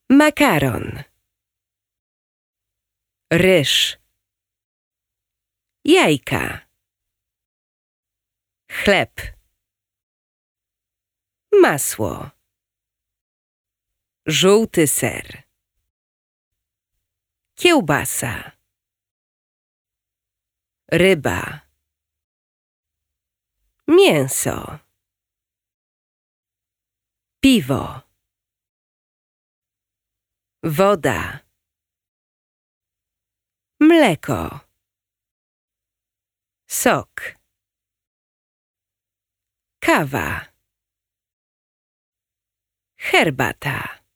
makaron, ryż, jajka, chleb, masło, żółty ser, kiełbasa, ryba, mięso, piwo, woda, mleko, sok, kawa, herbata.